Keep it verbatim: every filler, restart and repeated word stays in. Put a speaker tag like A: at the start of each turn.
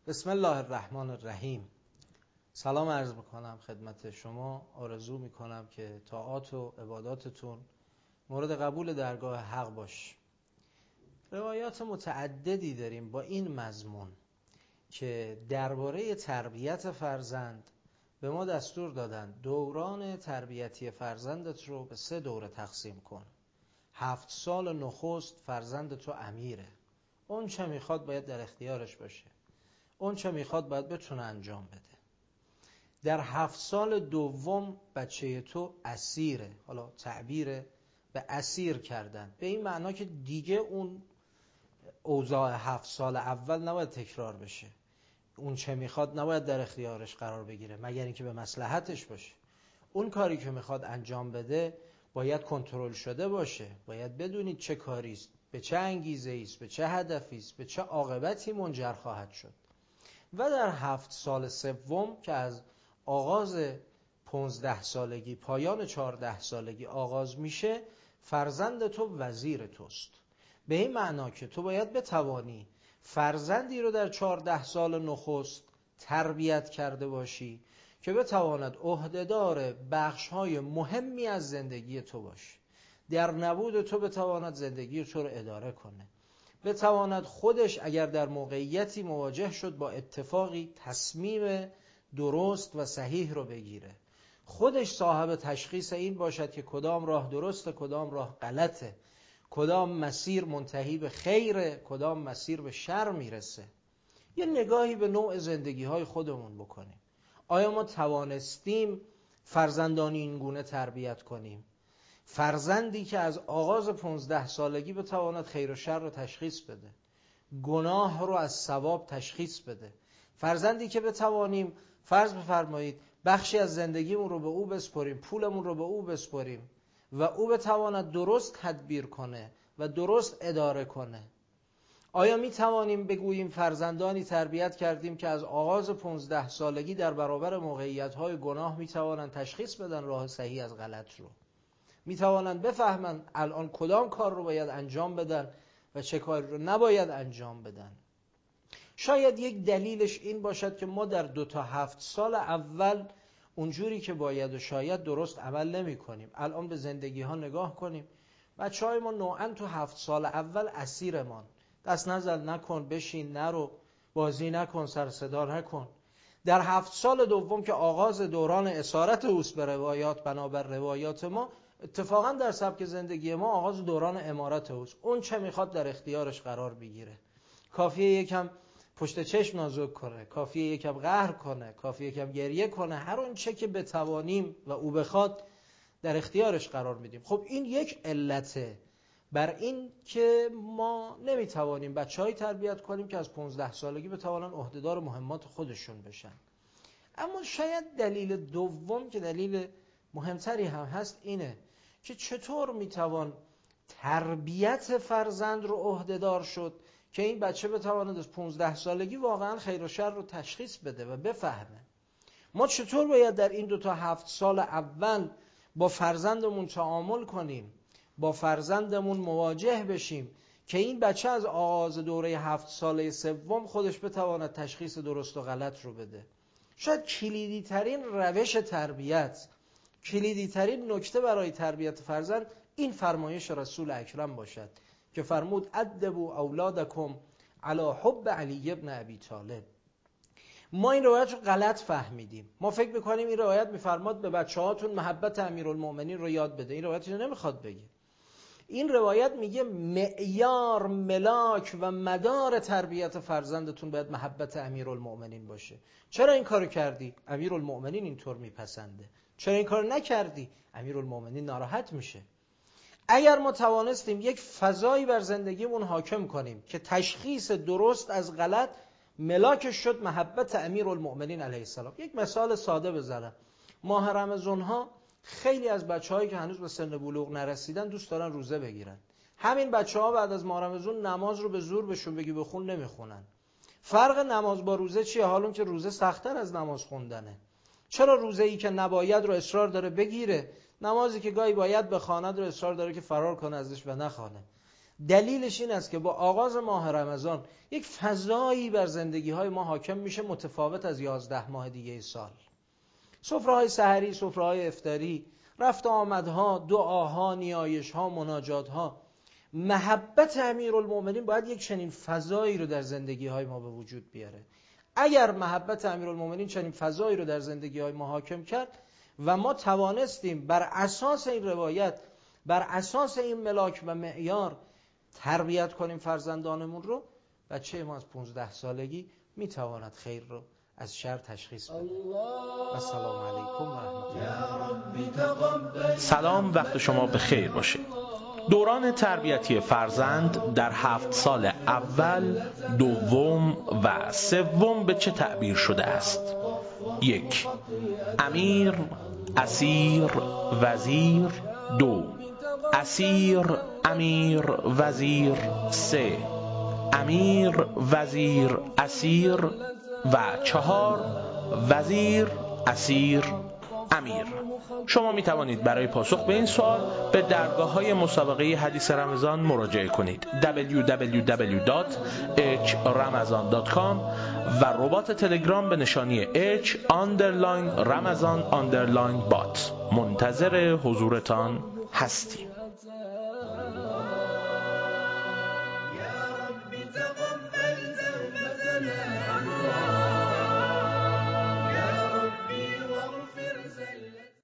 A: بسم الله الرحمن الرحیم. سلام عرض میکنم خدمت شما. آرزو میکنم که طاعات و عباداتتون مورد قبول درگاه حق باش. روایات متعددی داریم با این مضمون که درباره تربیت فرزند به ما دستور دادن دوران تربیتی فرزندت رو به سه دوره تقسیم کن. هفت سال نخست فرزند تو امیره، اون چه میخواد باید در اختیارش باشه، اون چه میخواد باید بتونه انجام بده. در هفت سال دوم بچه تو اسیره، حالا تعبیر به اسیر کردن به این معنا که دیگه اون اوضاع هفت سال اول نباید تکرار بشه، اون چه میخواد نباید در اختیارش قرار بگیره مگر اینکه به مصلحتش باشه. اون کاری که میخواد انجام بده باید کنترل شده باشه، باید بدونید چه کاری است، به چه انگیزه است، به چه هدفی است، به چه عاقبتی منجر خواهد شد. و در هفت سال سوم که از آغاز پونزده سالگی پایان چهارده سالگی آغاز میشه، فرزند تو وزیر توست. به این معنا که تو باید بتوانی فرزندی رو در چهارده سال نخست تربیت کرده باشی که بتواند عهدهدار بخش‌های مهمی از زندگی تو باشه، در نبود تو بتواند زندگی تو رو اداره کنه، بتواند خودش اگر در موقعیتی مواجه شد با اتفاقی تصمیم درست و صحیح رو بگیره، خودش صاحب تشخیص این باشد که کدام راه درسته، کدام راه غلطه، کدام مسیر منتهی به خیره، کدام مسیر به شر میرسه. یه نگاهی به نوع زندگی های خودمون بکنیم. آیا ما توانستیم فرزندانی این گونه تربیت کنیم؟ فرزندی که از آغاز پونزده سالگی بتواند خیر و شر رو تشخیص بده، گناه رو از ثواب تشخیص بده. فرزندی که بتوانیم فرض بفرمایید بخشی از زندگیمون رو به او بسپاریم، پولمون رو به او بسپاریم و او بتواند درست تدبیر کنه و درست اداره کنه. آیا می توانیم بگوییم فرزندانی تربیت کردیم که از آغاز پونزده سالگی در برابر موقعیت‌های گناه می توانند تشخیص بدن راه صحیح از غلط رو، می توانند بفهمن الان کدام کار رو باید انجام بدن و چه کاری رو نباید انجام بدن؟ شاید یک دلیلش این باشد که ما در دو تا هفت سال اول اونجوری که باید و شاید درست عمل نمی کنیم. الان به زندگی ها نگاه کنیم، بچه های ما نوعاً تو هفت سال اول اسیرمان، دست نزن، نکن، بشین، نرو، بازی نکن، سر صدا نکن. در هفت سال دوم که آغاز دوران اسارت اوست به روایات، بنابر روایات ما اتفاقا در سبک زندگی ما آغاز دوران امارت اوست. اون چه میخواد در اختیارش قرار بگیره. کافیه یکم پشت چشم نازک کنه، کافیه یکم قهر کنه، کافیه یکم گریه کنه، هر اون چه که بتوانیم و او بخواد در اختیارش قرار میدیم. خب این یک علته بر این که ما نمیتوانیم بچه‌های تربیت کنیم که از پونزده سالگی بتوانن عهدهدار مهمات خودشون بشن. اما شاید دلیل دوم که دلیل مهمتری هم هست اینه که چطور میتوان تربیت فرزند رو عهدهدار شد که این بچه بتواند از پونزده سالگی واقعا خیر و شر رو تشخیص بده و بفهمه. ما چطور باید در این دو تا هفت سال اول با فرزندمون تعامل کنیم، با فرزندمون مواجه بشیم که این بچه از آغاز دوره هفت ساله سوم خودش بتواند تشخیص درست و غلط رو بده. شاید کلیدی ترین روش تربیت، کلیدی ترین نکته برای تربیت فرزند این فرمایش رسول اکرم باشد که فرمود ادبوا اولادکم علی حب علی ابن ابی طالب. ما این روایت رو غلط فهمیدیم. ما فکر میکنیم این روایت میفرماد به بچه هاتون محبت امیرالمومنین رو یاد بده. این روایت اینو نمیخواد بگه. این روایت میگه معیار، ملاک و مدار تربیت فرزندتون باید محبت امیرالمومنین باشه. چرا این کارو کردی؟ امیرالمومنین اینطور میپسنده. چرا این کارو نکردی؟ امیرالمومنین ناراحت میشه. اگر ما توانستیم یک فضایی بر زندگیمون حاکم کنیم که تشخیص درست از غلط ملاکش شد محبت امیرالمومنین علیه السلام. یک مثال ساده بزنم. ماه رمضان ها خیلی از بچه‌هایی که هنوز به سن بلوغ نرسیدن دوست دارن روزه بگیرن. همین بچه‌ها بعد از ماه رمضان نماز رو به زور بهشون بگی بخون نمیخونن. فرق نماز با روزه چیه؟ حالون که روزه سخت‌تر از نماز خوندنه. چرا روزه‌ای که نباید رو اصرار داره بگیره، نمازی که گاهی باید بخواند رو اصرار داره که فرار کنه ازش و نخوانه؟ دلیلش این است که با آغاز ماه رمضان یک فضایی بر زندگی های ما حاکم میشه متفاوت از یازده ماه دیگه سال. سفره های سحری، سفره های افطاری، رفت و آمدها، دعاها، نیایشها، مناجاتها. محبت امیرالمؤمنین باید یک چنین فضایی رو در زندگی های ما به وجود بیاره. اگر محبت امیرالمؤمنین چنین فضایی رو در زندگی های ما حاکم کرد و ما توانستیم بر اساس این روایت، بر اساس این ملاک و معیار تربیت کنیم فرزندانمون رو، بچه ما از پانزده سالگی میتواند خیر رو از شر تشخیص بده. و سلام علیکم و رحمت الله.
B: سلام، وقت شما به خیر باشه. دوران تربیتی فرزند در هفت سال اول، دوم و سوم به چه تعبیر شده است؟ یک، امیر، اسیر، وزیر. دو، اسیر، امیر، وزیر. سه، امیر، وزیر، اسیر. و چهار، وزیر، اسیر، امیر. شما می توانید برای پاسخ به این سوال به درگاه‌های مسابقه حدیث رمضان مراجعه کنید. دبلیو دبلیو دبلیو دات اچ رمضان دات کام و ربات تلگرام به نشانی H underline رمضان underline bot. منتظر حضورتان هستیم.